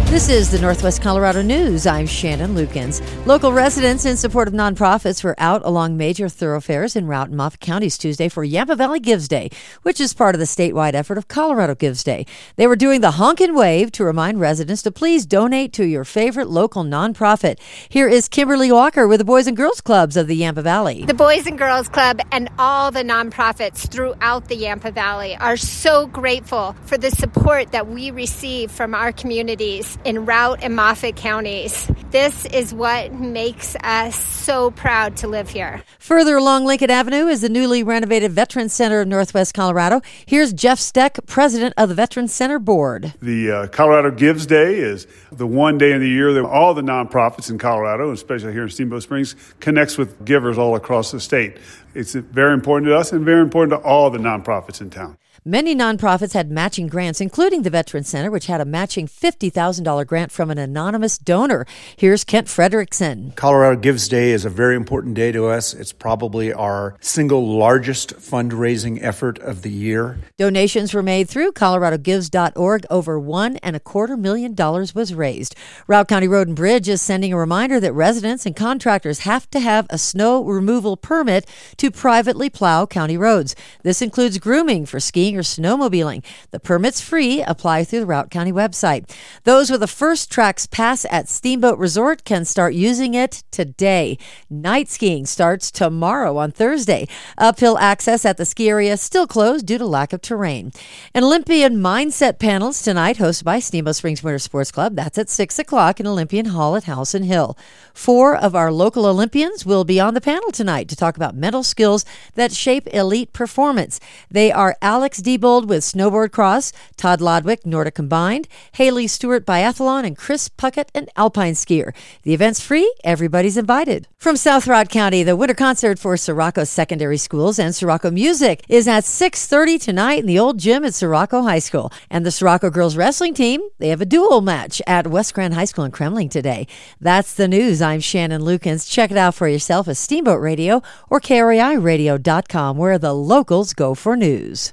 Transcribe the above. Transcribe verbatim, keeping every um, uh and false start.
This is the Northwest Colorado News. I'm Shannon Lukens. Local residents in support of nonprofits were out along major thoroughfares in Routt and Moffat counties Tuesday for Yampa Valley Gives Day, which is part of the statewide effort of Colorado Gives Day. They were doing the honk and wave to remind residents to please donate to your favorite local nonprofit. Here is Kimberly Walker with the Boys and Girls Clubs of the Yampa Valley. The Boys and Girls Club and all the nonprofits throughout the Yampa Valley are so grateful for the support that we receive from our communities in Routt and Moffat counties. This is what makes us so proud to live here. Further along Lincoln Avenue is the newly renovated Veterans Center of Northwest Colorado. Here's Jeff Steck, president of the Veterans Center Board. The uh, Colorado Gives Day is the one day in the year that all the nonprofits in Colorado, especially here in Steamboat Springs, connects with givers all across the state. It's very important to us and very important to all the nonprofits in town. Many nonprofits had matching grants, including the Veterans Center, which had a matching fifty thousand dollars grant from an anonymous donor. Here's Kent Frederickson. Colorado Gives Day is a very important day to us. It's probably our single largest fundraising effort of the year. Donations were made through colorado gives dot org. Over one and a quarter million dollars was raised. Routt County Road and Bridge is sending a reminder that residents and contractors have to have a snow removal permit to privately plow county roads. This includes grooming for skiing or snowmobiling. The permit's free. Apply through the Routt County website. Those with a First Tracks pass at Steamboat Resort can start using it today. Night skiing starts tomorrow on Thursday. Uphill access at the ski area still closed due to lack of terrain. An Olympian mindset panels tonight hosted by Steamboat Springs Winter Sports Club. That's at six o'clock in Olympian Hall at Howson Hill. Four of our local Olympians will be on the panel tonight to talk about mental skills that shape elite performance. They are Alex Diebold with snowboard cross, Todd Lodwick, Nordic combined, Haley Stewart biathlon, and Chris Puckett, an alpine skier. The event's free. Everybody's invited. From South Routt County, the winter concert for Sirocco Secondary Schools and Sirocco Music is at six thirty tonight in the old gym at Sirocco High School. And the Sirocco girls wrestling team, they have a dual match at West Grand High School in Kremling today. That's the news. I'm Shannon Lukens. Check it out for yourself at Steamboat Radio or K R A I radio dot com, where the locals go for news.